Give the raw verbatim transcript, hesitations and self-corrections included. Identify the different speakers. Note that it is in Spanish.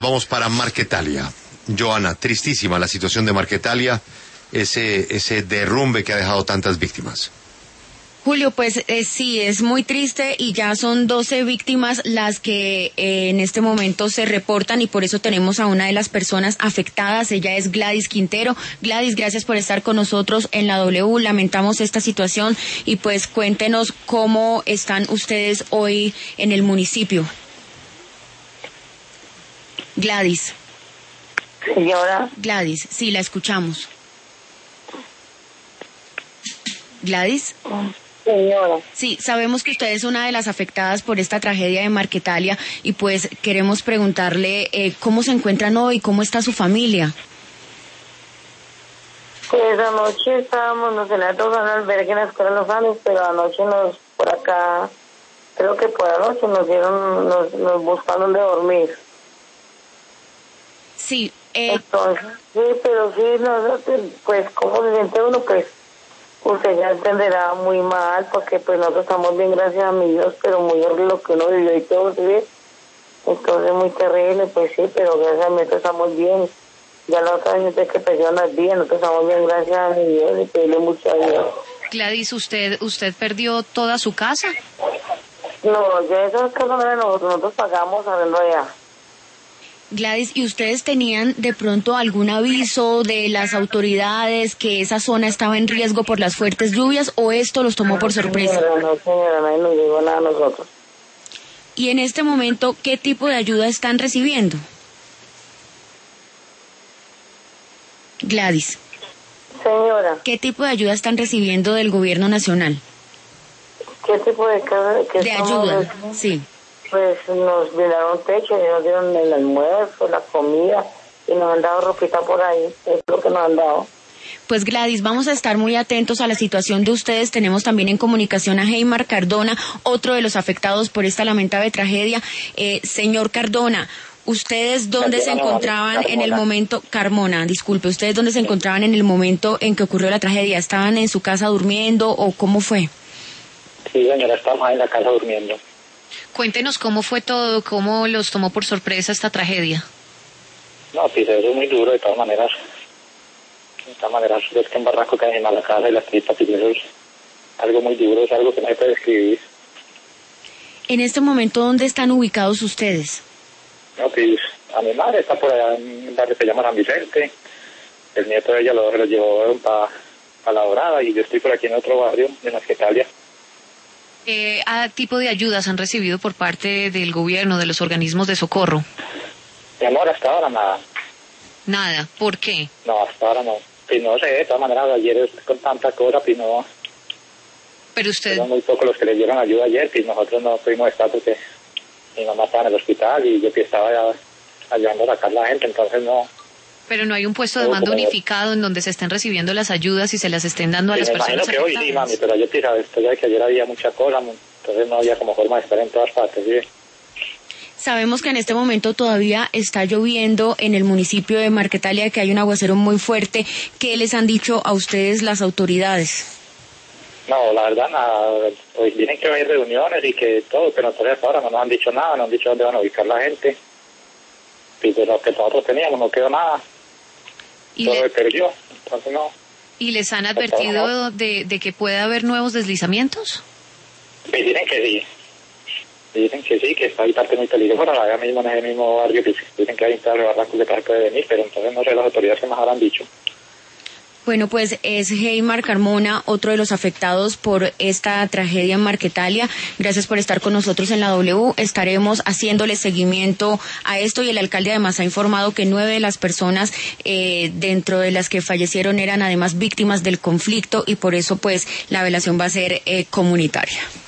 Speaker 1: Vamos para Marquetalia. Joana, tristísima la situación de Marquetalia, ese, ese derrumbe que ha dejado tantas víctimas.
Speaker 2: Julio, pues eh, sí, es muy triste y ya son doce víctimas las que eh, en este momento se reportan y por eso tenemos a una de las personas afectadas. Ella es Gladys Quintero. Gladys, gracias por estar con nosotros en la W. Lamentamos esta situación y pues cuéntenos cómo están ustedes hoy en el municipio. Gladys.
Speaker 3: Señora.
Speaker 2: Gladys, sí, la escuchamos. Gladys.
Speaker 3: Señora.
Speaker 2: Sí, sabemos que usted es una de las afectadas por esta tragedia de Marquetalia y pues queremos preguntarle eh, cómo se encuentran hoy, cómo está su familia.
Speaker 3: Pues anoche estábamos, nos teníamos en un albergue en la escuela de los Andes, pero anoche nos, por acá, creo que por anoche nos dieron, nos, nos buscaron donde dormir.
Speaker 2: Sí. Eh...
Speaker 3: Entonces, sí, pero sí, nosotros, pues, ¿cómo se siente uno? Pues, usted ya entenderá muy mal, porque pues nosotros estamos bien, gracias a mi Dios, pero muy horrible lo que uno vivió y todo, ¿sí? Entonces, muy terrible, pues sí, pero gracias a mí nosotros estamos bien. Ya la otra gente que perdió las vidas, nosotros estamos bien, gracias a mi Dios, y pedirle mucho a Dios.
Speaker 2: Gladys, ¿usted usted perdió toda su casa?
Speaker 3: No, ya esas casas no eran nosotros, nosotros pagamos arrendo allá.
Speaker 2: Gladys, ¿y ustedes tenían de pronto algún aviso de las autoridades que esa zona estaba en riesgo por las fuertes lluvias o esto los tomó por sorpresa?
Speaker 3: No, no, señora, nadie nos llegó nada a nosotros.
Speaker 2: Y en este momento, ¿qué tipo de ayuda están recibiendo? Gladys.
Speaker 3: Señora.
Speaker 2: ¿Qué tipo de ayuda están recibiendo del gobierno nacional?
Speaker 3: ¿Qué tipo de, de,
Speaker 2: de ayuda? Recibiendo? Sí.
Speaker 3: Pues nos brindaron techo, y nos dieron el almuerzo, la comida, y nos han dado ropita por ahí, es lo que nos han dado.
Speaker 2: Pues Gladys, vamos a estar muy atentos a la situación de ustedes. Tenemos también en comunicación a Heymar Cardona, otro de los afectados por esta lamentable tragedia. Eh, señor Cardona, ¿ustedes dónde se encontraban en el momento, Carmona, disculpe, ¿ustedes dónde se encontraban en el momento en que ocurrió la tragedia? ¿Estaban en su casa durmiendo o cómo fue?
Speaker 4: Sí, señora, estábamos en la casa durmiendo.
Speaker 2: Cuéntenos cómo fue todo, cómo los tomó por sorpresa esta tragedia.
Speaker 4: No, sí, eso es muy duro de todas maneras. De todas maneras, es que en barranco caen en la casa y las tripas y eso es algo muy duro, es algo que no se puede describir.
Speaker 2: En este momento, ¿dónde están ubicados ustedes?
Speaker 4: No, pues a mi madre está por allá en un barrio que se llama San Vicente. El nieto de ella lo, lo llevó para pa La Dorada y yo estoy por aquí en otro barrio, de Marquetalia.
Speaker 2: ¿Qué tipo de ayudas han recibido por parte del gobierno, de los organismos de socorro?
Speaker 4: Mi amor, hasta ahora nada.
Speaker 2: Nada, ¿por qué?
Speaker 4: No, hasta ahora no. Pues no sé, de todas maneras, ayer con tanta cosa, pues no.
Speaker 2: Pero usted...
Speaker 4: Fueron muy pocos los que le dieron ayuda ayer, pues nosotros no pudimos estar porque mi mamá estaba en el hospital y yo pues estaba ya ayudando a sacar a la gente, entonces no.
Speaker 2: Pero no hay un puesto de mando unificado en donde se estén recibiendo las ayudas y se las estén dando a
Speaker 4: sí,
Speaker 2: las
Speaker 4: me
Speaker 2: personas
Speaker 4: imagino que
Speaker 2: afectadas.
Speaker 4: hoy sí, mami, pero yo pensaba, después de que ayer había mucha cosa, entonces no había como forma de estar en todas partes, ¿sí?
Speaker 2: Sabemos que en este momento todavía está lloviendo en el municipio de Marquetalia, que hay un aguacero muy fuerte. ¿Qué les han dicho a ustedes las autoridades?
Speaker 4: No, la verdad, nada. Pues tienen que haber reuniones y que todo, pero entonces ahora no nos han dicho nada, no han dicho dónde van a ubicar la gente. Y de lo que nosotros teníamos no quedó nada. Todo se perdió, entonces no.
Speaker 2: ¿Y les han advertido de, de que puede haber nuevos deslizamientos?
Speaker 4: Me dicen que sí. Dicen que sí, que está ahí parte muy peligrosa, allá mismo en ese mismo barrio, que dicen que hay un par de barrancos de que puede venir, pero entonces no sé las autoridades que más habrán dicho.
Speaker 2: Bueno, pues es Heymar Carmona, otro de los afectados por esta tragedia en Marquetalia. Gracias por estar con nosotros en la W. Estaremos haciéndole seguimiento a esto y el alcalde además ha informado que nueve de las personas eh, dentro de las que fallecieron eran además víctimas del conflicto y por eso pues la velación va a ser eh, comunitaria.